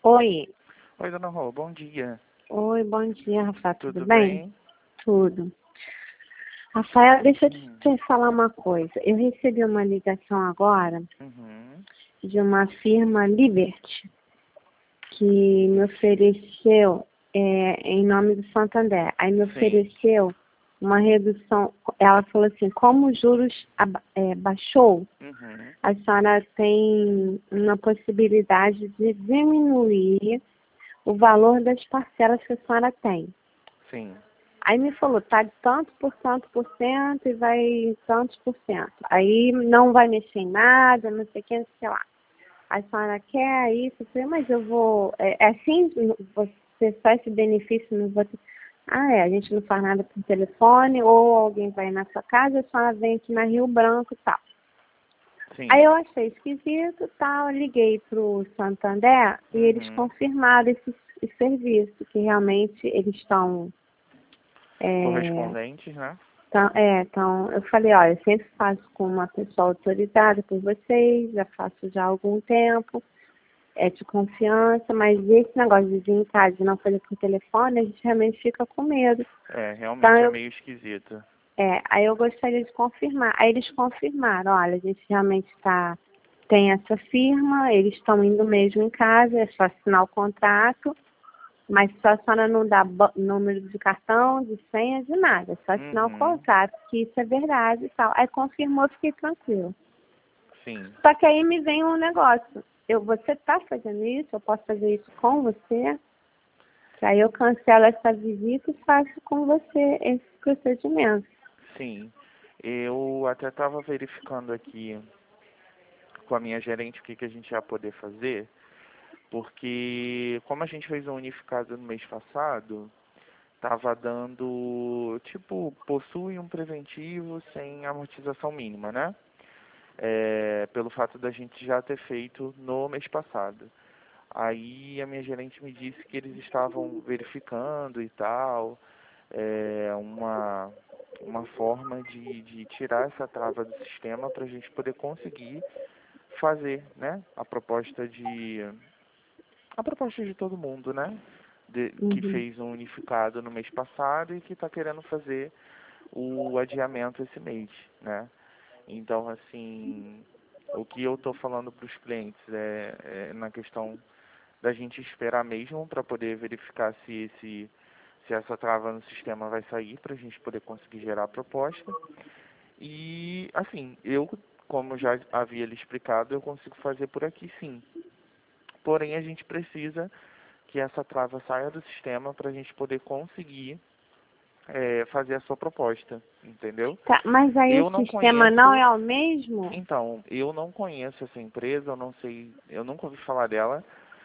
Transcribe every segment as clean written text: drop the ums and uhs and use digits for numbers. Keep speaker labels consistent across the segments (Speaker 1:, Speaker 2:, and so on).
Speaker 1: Oi.
Speaker 2: Oi, dona Rô, bom dia.
Speaker 1: Oi, bom dia, Rafael. Tudo
Speaker 2: Tudo
Speaker 1: bem?
Speaker 2: bem?
Speaker 1: Tudo. Rafael, deixa eu
Speaker 2: Hum.
Speaker 1: te falar uma coisa. Eu recebi uma ligação agora
Speaker 2: Uhum.
Speaker 1: de uma firma Liberty que me ofereceu, em nome do Santander, aí me
Speaker 2: Sim.
Speaker 1: ofereceu uma redução. Ela falou assim, como os juros baixou,
Speaker 2: Uhum.
Speaker 1: a senhora tem uma possibilidade de diminuir o valor das parcelas que a senhora tem.
Speaker 2: Sim.
Speaker 1: Aí me falou, tá de tanto por cento e vai tantos por cento. Aí não vai mexer em nada, não sei o que, não sei lá. A senhora quer isso? Eu falei, mas eu vou... É assim, você só esse benefício não vou... A gente não faz nada por telefone, ou alguém vai na sua casa, a senhora vem aqui na Rio Branco e tal. Aí
Speaker 2: Sim.
Speaker 1: eu achei esquisito, tal, liguei pro Santander e eles
Speaker 2: Uhum.
Speaker 1: confirmaram esse serviço, que realmente eles estão...
Speaker 2: Correspondentes, né?
Speaker 1: Então, eu falei, olha, eu sempre faço com uma pessoa autorizada por vocês, já faço já há algum tempo, é de confiança, mas esse negócio de vir em casa e não fazer por telefone, a gente realmente fica com medo. Então,
Speaker 2: Realmente é meio esquisito.
Speaker 1: aí eu gostaria de confirmar. Aí eles confirmaram, olha, a gente realmente tem essa firma, eles estão indo mesmo em casa, é só assinar o contrato. Mas só a senhora não dá número de cartão, de senha, de nada. É só assinar o
Speaker 2: Uhum.
Speaker 1: contrato, que isso é verdade e tal. Aí confirmou, fiquei tranquilo.
Speaker 2: Sim.
Speaker 1: Só que aí me vem um negócio. Você está fazendo isso? Eu posso fazer isso com você? Que aí eu cancelo essa visita e faço com você esse procedimento.
Speaker 2: Sim. Eu até estava verificando aqui com a minha gerente o que que a gente ia poder fazer, porque como a gente fez um unificado no mês passado, tava dando, tipo, possui um preventivo sem amortização mínima, né? Pelo fato da gente já ter feito no mês passado. Aí a minha gerente me disse que eles estavam verificando e tal, uma forma de tirar essa trava do sistema para a gente poder conseguir fazer, né, a proposta de todo mundo, né, que
Speaker 1: Uhum.
Speaker 2: fez um unificado no mês passado e que está querendo fazer o adiamento esse mês, né. Então, assim, o que eu estou falando para os clientes é na questão da gente esperar mesmo para poder verificar se essa trava no sistema vai sair para a gente poder conseguir gerar a proposta. E, assim, eu, como já havia lhe explicado, eu consigo fazer por aqui sim. Porém, a gente precisa que essa trava saia do sistema para a gente poder conseguir fazer a sua proposta, entendeu?
Speaker 1: Tá, mas aí
Speaker 2: Eu
Speaker 1: o
Speaker 2: não
Speaker 1: sistema não
Speaker 2: conheço,
Speaker 1: é o mesmo?
Speaker 2: então, eu não conheço essa empresa, eu não sei, eu nunca ouvi falar dela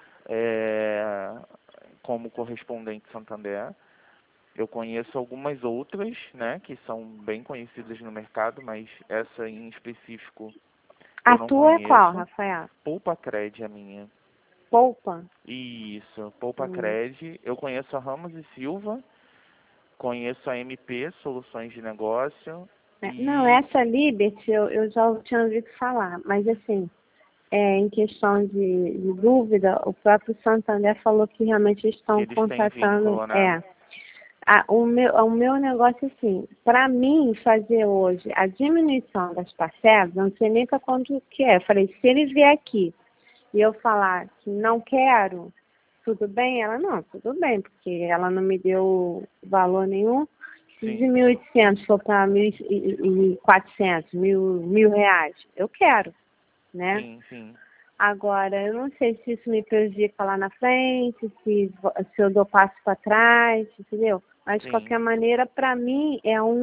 Speaker 2: como correspondente Santander. Eu conheço algumas outras, né, que são bem conhecidas no mercado, mas essa em específico
Speaker 1: A
Speaker 2: eu não
Speaker 1: tua é qual,
Speaker 2: conheço.
Speaker 1: Rafael?
Speaker 2: Poupa Cred a minha.
Speaker 1: Poupa?
Speaker 2: Isso, Poupa
Speaker 1: Hum.
Speaker 2: Cred. Eu conheço a Ramos e Silva, conheço a MP, Soluções de Negócio,
Speaker 1: Não,
Speaker 2: e
Speaker 1: essa Liberty eu já tinha ouvido falar, mas assim, em questão de dúvida, o próprio Santander falou que realmente
Speaker 2: que
Speaker 1: estão
Speaker 2: eles têm
Speaker 1: contratando.
Speaker 2: vínculo, né?
Speaker 1: O meu negócio, assim, para mim fazer hoje a diminuição das parcelas, não sei nem para quanto que é. Eu falei, se ele vier aqui e eu falar que não quero, tudo bem? Ela, não, tudo bem, porque ela não me deu valor nenhum. Se de
Speaker 2: Sim,
Speaker 1: 1.800 for para 1.400, mil reais, eu quero, né?
Speaker 2: sim, sim,
Speaker 1: Agora, eu não sei se isso me prejudica lá na frente, se eu dou passo para trás, entendeu? Mas, de
Speaker 2: sim.
Speaker 1: qualquer maneira, para mim,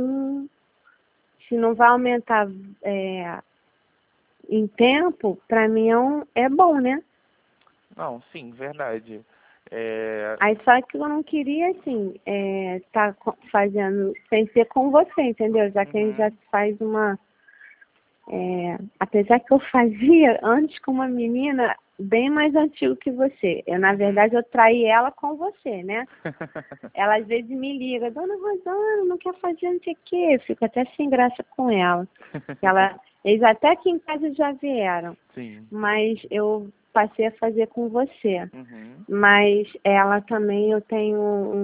Speaker 1: se não vai aumentar em tempo, para mim é bom, né?
Speaker 2: Não, sim, verdade. É,
Speaker 1: Aí só que eu não queria, assim, tá fazendo sem ser com você, entendeu? Já que a gente já
Speaker 2: uhum,
Speaker 1: faz apesar que eu fazia antes com uma menina bem mais antiga que você. Na
Speaker 2: uhum.
Speaker 1: verdade, eu traí ela com você, né? Ela às vezes me liga, Dona Rosana, não quer fazer não sei o quê. Eu fico até sem graça com ela. Eles até aqui em casa já vieram.
Speaker 2: Sim,
Speaker 1: Mas passei a fazer com você.
Speaker 2: Uhum.
Speaker 1: Mas ela também, eu tenho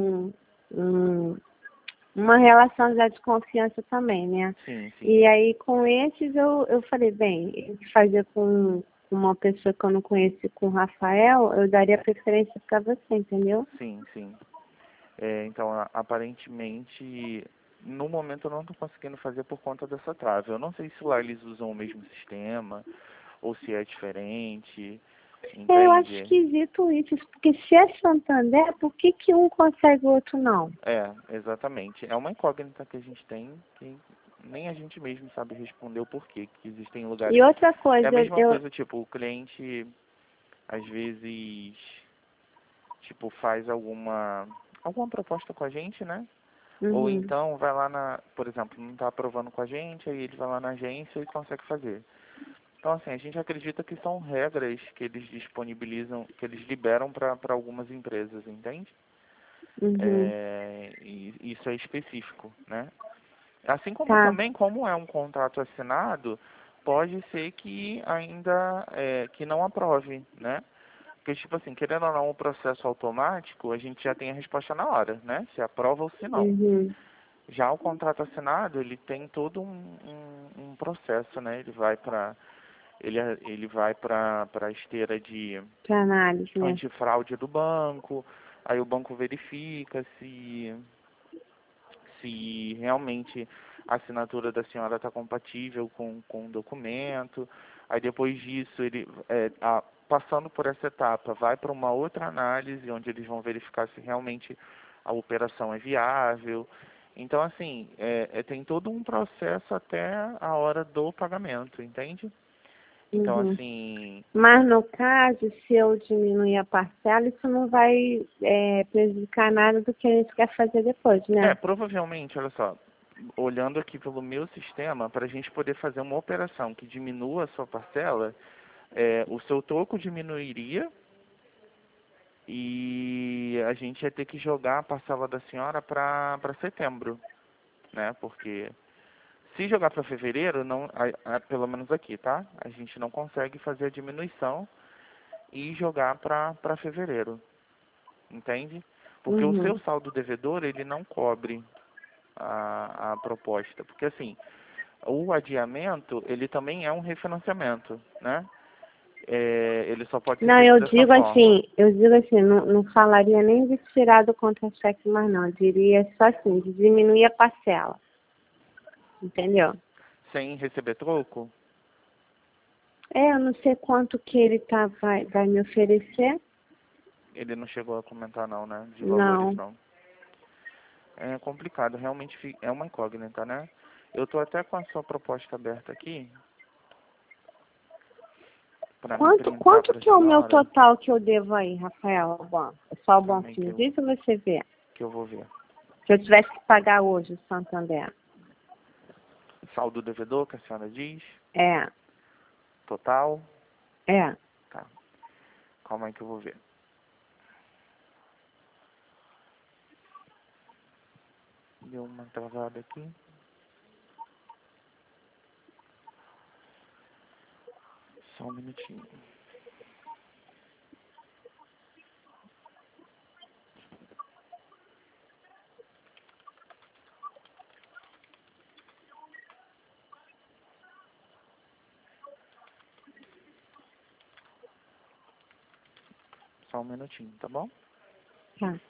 Speaker 1: uma relação já de confiança também, né?
Speaker 2: Sim, sim.
Speaker 1: E aí com esses eu falei, bem, fazer com uma pessoa que eu não conheci, com o Rafael, eu daria preferência para você, entendeu?
Speaker 2: Sim, sim. Então, aparentemente, no momento eu não estou conseguindo fazer por conta dessa trave. Eu não sei se lá eles usam o mesmo sistema ou se é diferente,
Speaker 1: Eu acho
Speaker 2: entende?
Speaker 1: esquisito isso, porque se é Santander, por que que um consegue e o outro não?
Speaker 2: Exatamente. É uma incógnita que a gente tem que nem a gente mesmo sabe responder o porquê, que existem
Speaker 1: E
Speaker 2: lugares...
Speaker 1: outra
Speaker 2: É a
Speaker 1: coisa,
Speaker 2: mesma coisa, tipo, o cliente, às vezes, tipo, faz alguma proposta com a gente, né? Ou
Speaker 1: Uhum,
Speaker 2: então vai lá por exemplo, não está aprovando com a gente, aí ele vai lá na agência e consegue fazer. Então, assim, a gente acredita que são regras que eles disponibilizam, que eles liberam para algumas empresas, entende?
Speaker 1: uhum,
Speaker 2: E isso é específico, né? Assim como
Speaker 1: tá,
Speaker 2: também, como é um contrato assinado, pode ser que ainda que não aprove, né? Porque, tipo assim, querendo ou não, o processo automático, a gente já tem a resposta na hora, né? Se aprova ou se não.
Speaker 1: uhum,
Speaker 2: Já o contrato assinado, ele tem todo um processo, né? Ele vai para a esteira de
Speaker 1: pra análise, né?
Speaker 2: antifraude do banco, aí o banco verifica se realmente a assinatura da senhora está compatível com o documento. Aí depois disso, passando por essa etapa, vai para uma outra análise, onde eles vão verificar se realmente a operação é viável. Então, assim, tem todo um processo até a hora do pagamento, entende? Então,
Speaker 1: Uhum.
Speaker 2: assim,
Speaker 1: Mas no caso, se eu diminuir a parcela, isso não vai prejudicar nada do que a gente quer fazer depois, né?
Speaker 2: provavelmente, olha só, olhando aqui pelo meu sistema, para a gente poder fazer uma operação que diminua a sua parcela, o seu troco diminuiria e a gente ia ter que jogar a parcela da senhora para setembro, né? Porque se jogar para fevereiro, não, pelo menos aqui, tá? A gente não consegue fazer a diminuição e jogar para fevereiro, entende? Porque o seu
Speaker 1: Uhum.
Speaker 2: saldo devedor, ele não cobre a proposta. Porque assim, o adiamento, ele também é um refinanciamento, né? Ele só pode ser
Speaker 1: Não,
Speaker 2: feito dessa forma.
Speaker 1: eu digo assim, não falaria nem de tirar do contra-cheque mais não, eu diria só assim, de diminuir a parcela, entendeu?
Speaker 2: Sem receber troco?
Speaker 1: Eu não sei quanto que ele vai me oferecer,
Speaker 2: Ele não chegou a comentar não, né? De valores
Speaker 1: não.
Speaker 2: não. É complicado, realmente é uma incógnita, né? Eu tô até com a sua proposta aberta aqui, para me printar
Speaker 1: Quanto
Speaker 2: para a
Speaker 1: que é o meu
Speaker 2: senhora.
Speaker 1: total que eu devo aí, Rafael, ao banco? É só o
Speaker 2: Calma
Speaker 1: banco
Speaker 2: aí
Speaker 1: que me diz ou você vê?
Speaker 2: que eu vou ver.
Speaker 1: Se eu tivesse que pagar hoje o Santander.
Speaker 2: Saldo devedor, que a senhora diz.
Speaker 1: É,
Speaker 2: Total.
Speaker 1: é.
Speaker 2: Tá. Calma aí que eu vou ver. Deu uma travada aqui. Só um minutinho. Só um minutinho, tá bom?
Speaker 1: Tá.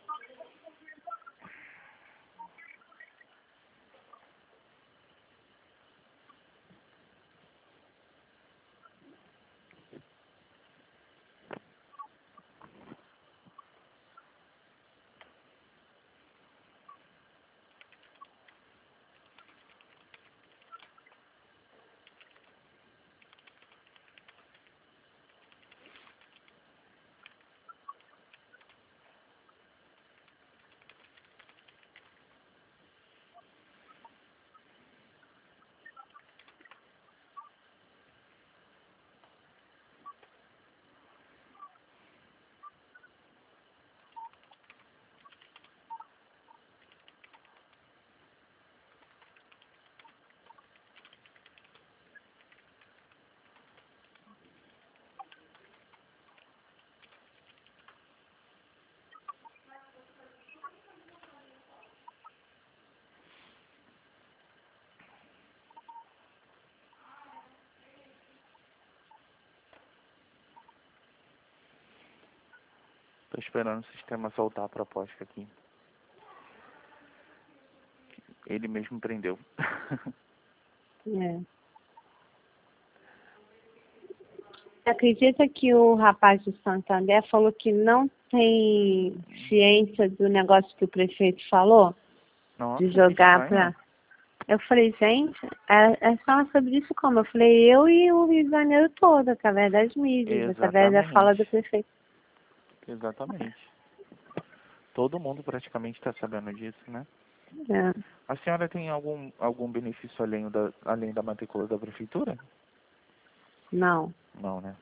Speaker 2: Tô esperando o sistema soltar a proposta aqui. Ele mesmo prendeu.
Speaker 1: É. Acredita que o rapaz do Santander falou que não tem ciência do negócio que o prefeito falou?
Speaker 2: Nossa,
Speaker 1: De
Speaker 2: que
Speaker 1: jogar
Speaker 2: estranho.
Speaker 1: Eu falei, gente, é só sobre isso como? Eu falei, eu e o Rio de Janeiro todo, através das mídias, através da fala do
Speaker 2: Exatamente.
Speaker 1: prefeito.
Speaker 2: Exatamente. Todo mundo praticamente está sabendo disso, né?
Speaker 1: É.
Speaker 2: A senhora tem algum benefício além da matrícula da prefeitura?
Speaker 1: Não.
Speaker 2: Não, né?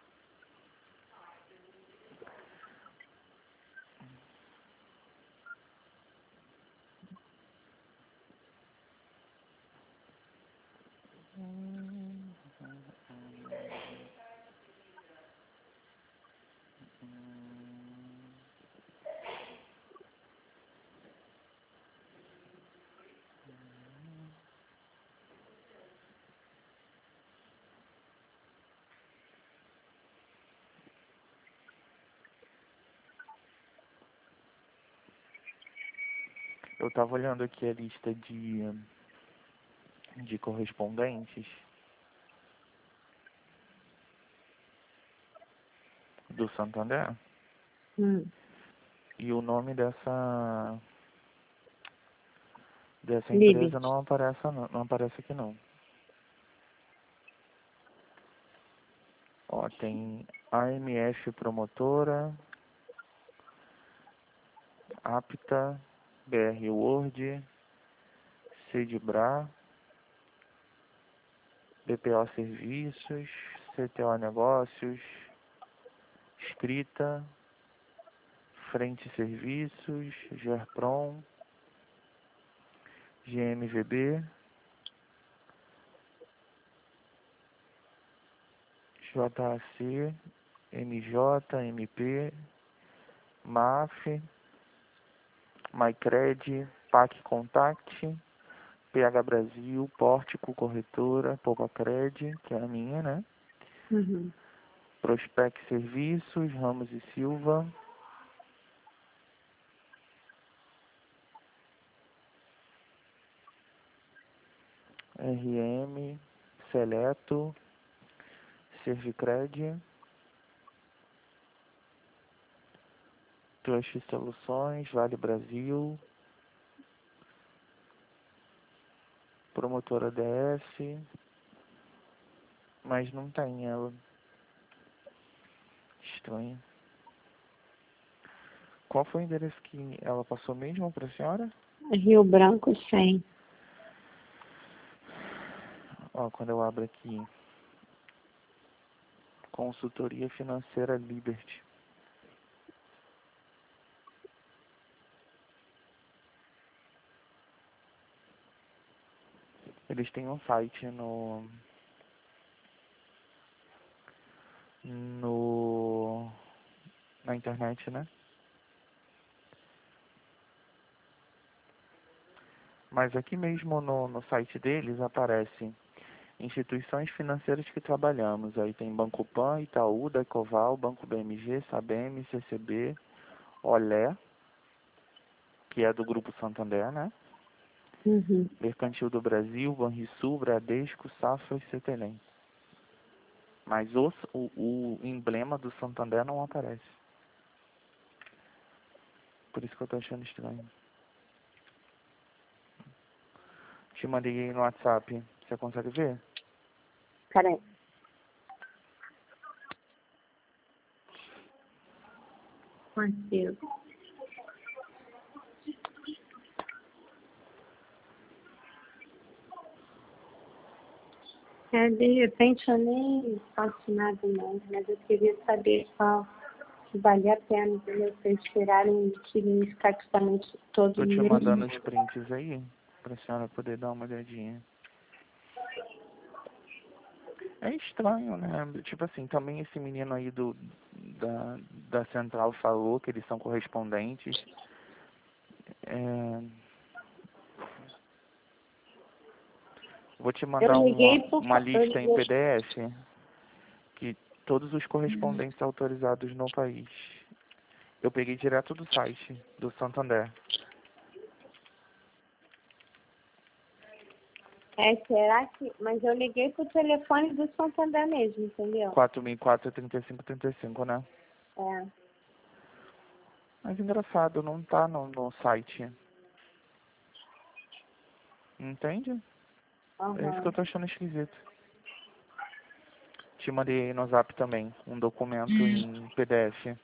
Speaker 2: Eu estava olhando aqui a lista de correspondentes do Santander
Speaker 1: Hum.
Speaker 2: e o nome dessa
Speaker 1: Libet.
Speaker 2: empresa não aparece aqui não. Ó, tem AMF Promotora, Apta, BR Word, Cedibra, BPO Serviços, CTO Negócios, Escrita, Frente Serviços, Gerprom, GMVB, JAC, MJ, MP, MAF, MyCred, PAC Contact, PH Brasil, Pórtico Corretora, Poucacred, que é a minha, né?
Speaker 1: Uhum.
Speaker 2: Prospec Serviços, Ramos e Silva, RM, Seleto, Servicred, Trust Soluções, Vale Brasil, Promotora DS, mas não tem ela. Estranho. Qual foi o endereço que ela passou mesmo para a senhora?
Speaker 1: Rio Branco 100.
Speaker 2: Ó, quando eu abro aqui, Consultoria Financeira Liberty. Eles têm um site na internet, né? Mas aqui mesmo no site deles aparece instituições financeiras que trabalhamos. Aí tem Banco Pan, Itaú, Decoval, Banco BMG, Sabem, CCB, Olé, que é do Grupo Santander, né?
Speaker 1: Uhum.
Speaker 2: Mercantil do Brasil, Banrisul, Bradesco, Safra e Cetelem. Mas o emblema do Santander não aparece. Por isso que eu tô achando estranho. Te mandei aí no WhatsApp. Você consegue ver?
Speaker 1: Peraí. Consigo. De repente eu nem faço nada não, mas eu queria saber só se valia a pena, entendeu? Vocês tirarem significativamente todo
Speaker 2: Tô
Speaker 1: o
Speaker 2: te
Speaker 1: mês.
Speaker 2: mandando os prints aí, pra senhora poder dar uma olhadinha. É estranho, né? Tipo assim, também esse menino aí da Central falou que eles são correspondentes. É, vou te
Speaker 1: Eu
Speaker 2: mandar
Speaker 1: liguei
Speaker 2: uma
Speaker 1: eu
Speaker 2: lista em
Speaker 1: liguei,
Speaker 2: PDF que todos os correspondentes autorizados no país. Eu peguei direto do site do Santander.
Speaker 1: Será que... Mas eu liguei pro telefone do Santander mesmo, entendeu?
Speaker 2: 4004-3535, né?
Speaker 1: É.
Speaker 2: Mas engraçado, não tá no site. Entende? É isso que eu tô achando esquisito. Te mandei no Zap também um documento em PDF.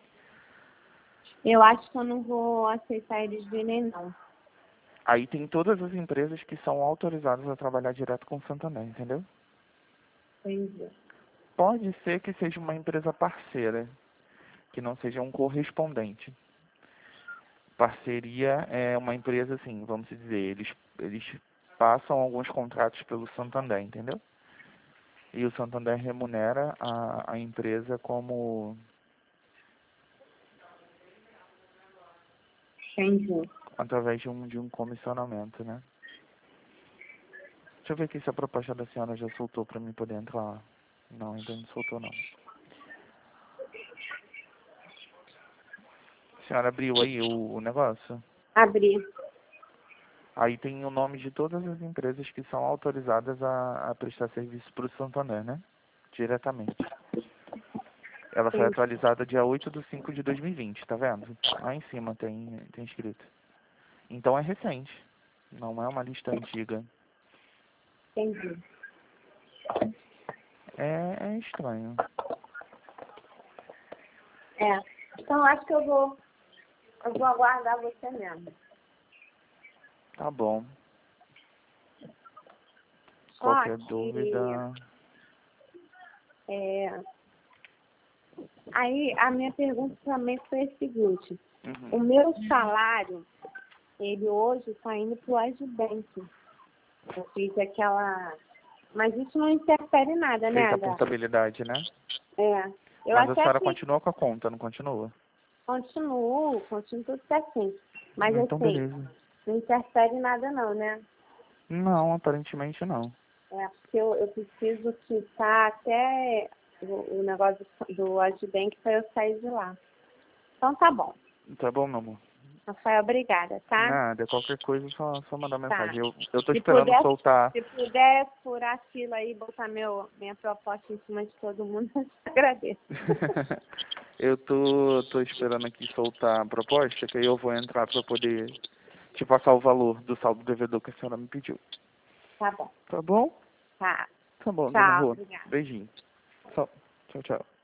Speaker 1: Eu acho que eu não vou aceitar eles virem, não.
Speaker 2: Aí tem todas as empresas que são autorizadas a trabalhar direto com o Santander, entendeu?
Speaker 1: Entendi.
Speaker 2: Pode ser que seja uma empresa parceira, que não seja um correspondente. Parceria é uma empresa, assim, vamos dizer, eles passam alguns contratos pelo Santander, entendeu? E o Santander remunera a empresa como...
Speaker 1: Entendi.
Speaker 2: através de um comissionamento, né? Deixa eu ver aqui se a proposta da senhora já soltou para mim poder entrar lá. Não, ainda não soltou não. A senhora abriu aí o negócio?
Speaker 1: Abri.
Speaker 2: Aí tem o nome de todas as empresas que são autorizadas a prestar serviço para o Santander, né? Diretamente. Ela foi
Speaker 1: Entendi.
Speaker 2: atualizada dia 8/5/2020, tá vendo? Lá em cima tem escrito. Então é recente. Não é uma lista antiga.
Speaker 1: Entendi.
Speaker 2: É estranho.
Speaker 1: Então acho que eu vou aguardar você mesmo.
Speaker 2: Tá bom.
Speaker 1: Só
Speaker 2: Qualquer
Speaker 1: que
Speaker 2: dúvida...
Speaker 1: aí a minha pergunta também foi a seguinte. O
Speaker 2: Uhum.
Speaker 1: meu salário, ele hoje está indo para o Agibank. Eu fiz aquela... Mas isso não interfere em nada, né,
Speaker 2: Fez a
Speaker 1: Ada?
Speaker 2: portabilidade, né?
Speaker 1: Eu
Speaker 2: Mas a
Speaker 1: até
Speaker 2: senhora
Speaker 1: que
Speaker 2: continua com a conta, não continua?
Speaker 1: continuo tudo certinho. Mas
Speaker 2: Então
Speaker 1: assim,
Speaker 2: beleza.
Speaker 1: não interfere em nada não, né?
Speaker 2: Não, aparentemente não.
Speaker 1: Porque eu preciso quitar até o negócio do Agibank para eu sair de lá. Então tá bom.
Speaker 2: Tá bom, meu amor?
Speaker 1: Rafael, obrigada, tá?
Speaker 2: Nada, qualquer coisa só mandar
Speaker 1: Tá.
Speaker 2: mensagem. Eu tô
Speaker 1: Se
Speaker 2: esperando
Speaker 1: puder,
Speaker 2: soltar.
Speaker 1: se puder furar a fila aí e botar minha proposta em cima de todo mundo, eu te agradeço.
Speaker 2: Eu tô esperando aqui soltar a proposta, que aí eu vou entrar pra poder te passar o valor do saldo devedor que a senhora me pediu.
Speaker 1: Tá bom.
Speaker 2: Tá bom?
Speaker 1: Tá.
Speaker 2: Tá bom, dona
Speaker 1: Tchau,
Speaker 2: Rô.
Speaker 1: obrigada.
Speaker 2: Beijinho. Tchau, tchau.